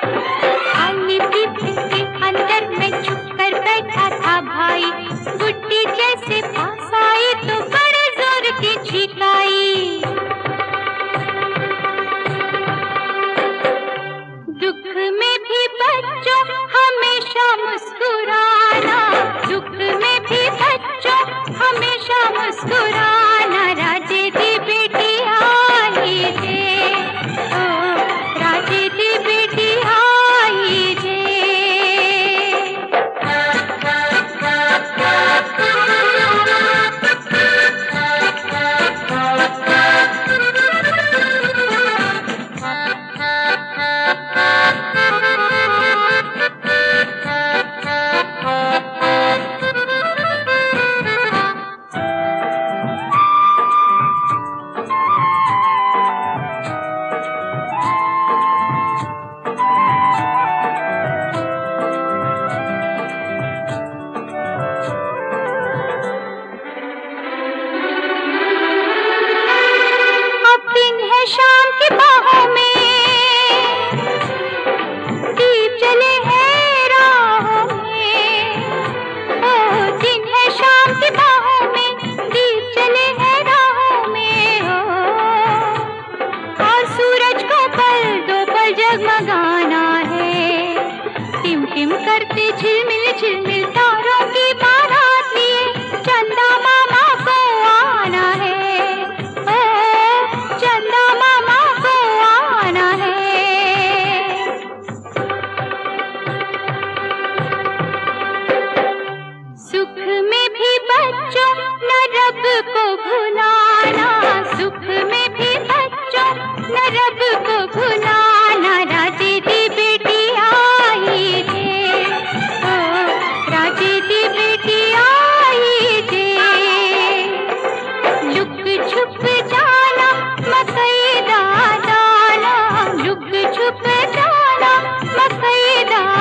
खाली पीपे के अंदर में छुप कर बैठा था भाई, गुड्डी जैसे पास आई तो बड़े जोर की छींक आई। दुख में भी बच्चों हमेशा मुस्कुराना, दुख में भी बच्चों हमेशा मुस्कुराना। राजे दी बेटी आई रे, ओ राजे दी बेटी आई रे। शाम की बाहों में दीप जले हैं राहों में, ओ दिन है शाम की बाहों में दीप जले हैं राहों में, हो और सूरज को पल दो पल जगमगाना है। टिम टिम करते झिलमिल झिलमिल तारों की बारात लिए चंदा मामा को आना है, चंदा मामा को आना है। सुख में भी बच्चों न रब को भुलाना, सुख में भी बच्चों न रब को भुलाना। राजे दी बेटी आई रे, ओ राजे दी बेटी आई रे। लुक छुप जाना मकई दाना, लुक छुप जाना मकई दाना।